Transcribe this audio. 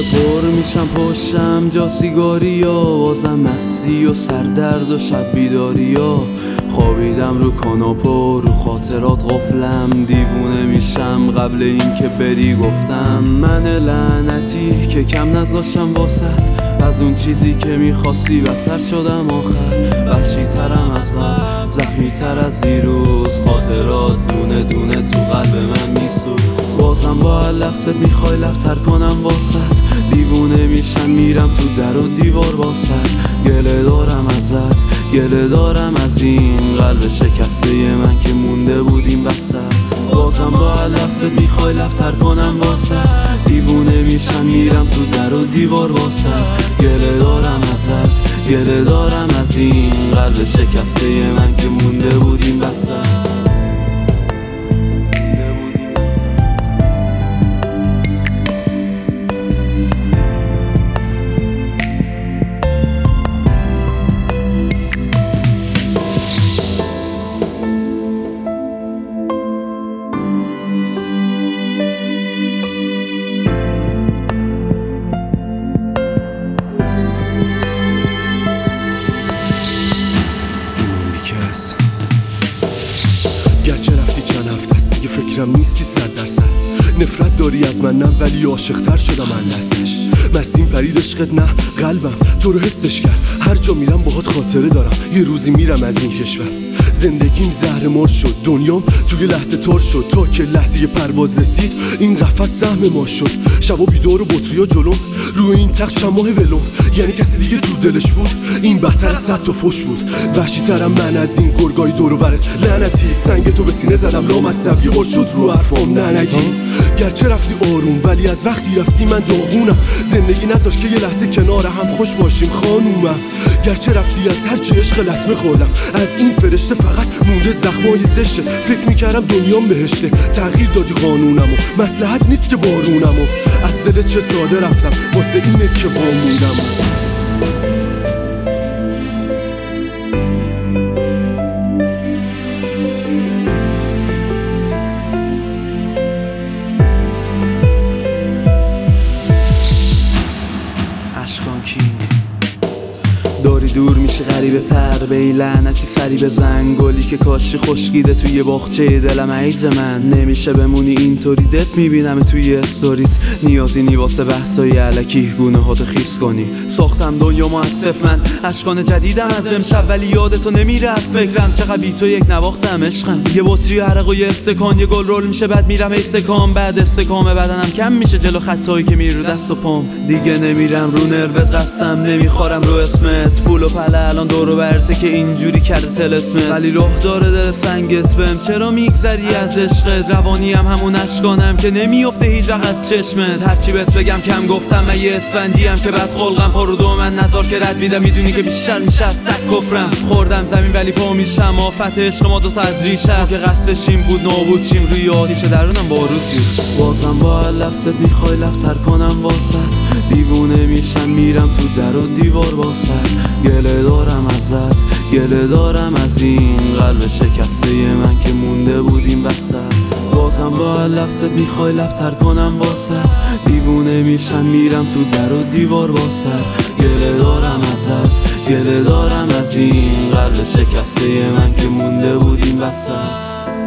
دوباره پر میشم پشتم جا سیگاریا، بازم مستی و سردرد و شب بیداریا. خوابیدم رو کاناپه رو خاطرات غفلم، دیوونه میشم قبل این که بری گفتم. من لعنتی که کم نذاشتم واسط، از اون چیزی که میخواستی بدتر شدم آخر. وحشی ترم از قبل، زخمی تر از دیروز، خاطرات دونه دونه تو قلب من میسوز. بازم با لحظت میخوای لبتر کنم واسط، دیوونه میشم میرم تو در و دیوار واسط. گله دارم ازت، گله دارم از این قلب شکسته من که مونده بودیم وسط. بازم با لحظت میخوای لبتر کنم واسط، دیوونه میشم میرم تو در و دیوار واسط. گله دارم ازت، گله دارم از این قلب شکسته من که مونده بودیم وسط. گرچه رفتی چند هفته است دیگه فکرم نیستی 100%. نفرت داری از من نه ولی عاشق‌تر شدم من لحظه‌ش. مسیم پرید عشقت نه قلبم تو رو حسش کرد. هر جا میرم باهات خاطره دارم، یه روزی میرم از این کشور. زندگیم زهر مار شد، دنیام توی لحظه تار شد. تا که لحظه پرواز رسید این قفس سهم ما شد. شبا بیدار و بطریا جلوم، روی این تخت شماه ولوم. یعنی کسی دیگه تو دلش بود این بهتر از 100 تا فش بود. وحشی ترم من از این گرگای دور و برت لعنتی. سنگ تو به سینه زدم لامصب یه بار شد رو حرفام ننگی. گرچه رفتی آروم ولی از وقتی رفتی من داغونم. زندگی نذاش که یه لحظه کنار هم خوش باشیم خانومم. گرچه رفتی از هر چی عشق لطمه خوردم، از این فرشته فقط مونده زخمای زشته. فکر میکردم دنیام بهشته، تغییر دادی قانونمو. مصلحت نیست که بارونمو از دل چه ساده رفتم، واسه اینه که بامونم. اشکان کینگ داری دور میشه غریبه تر، به این لعنتی سری بزن. گلی که کاشی خشکیده توی باغچه دلم عیز من. نمیشه بمونی اینطوری، دت میبینم توی استوریت. نیازی نی واسه بحثای علکی گونه هاتو خیس کنی. ساختم دنیامو از صفر من، اشکان جدیدم از امشب، ولی یادتو نمیره از فکرم. چقدر بی تو یک نواختم عشقم. یه بطری عرق و یه استکان، یه گل رول میشه بعد میرم استکان. بعد استکام بدنم کم میشه جلو خطایی که میره رو دست و پام. دیگه نمیرم رو نروت قسم، نمیخورم رو اسمت. پول و پله الان دور و برته که اینجوری کرده تلسمت. ولی روح داره دل سنگت بهم، چرا میگذری از عشقت؟ روانی هم همون اشکانم که نمیافته هیچ وقت از چشمت. هرچی بهت بگم کم گفتم، من یه اسفندیم که بعد خلقم پا رو دو من نظر که رد میدم. میدونی که بیشتر میشه از سگ کفرم. خوردم زمین ولی پا میشم، آفت عشق ما دوتا از ریشه که قصدش این بود نابود شیم. روی آتیش درونم بارود ریخت. بازم با لحظت میخوای لبتر کنم واسط، دیوونه میشم میرم تو در و دیوار واسط. گله دارم ازت، گله دارم از این قلب شکسته من که مونده بودیم وسط. بازم با لحظت میخوای لبتر کنم واسط، دیوونه میشم میرم تو در و دیوار واسط. گله دارم ازت، گله دارم از این قلب شکسته من که مونده بودیم وسط.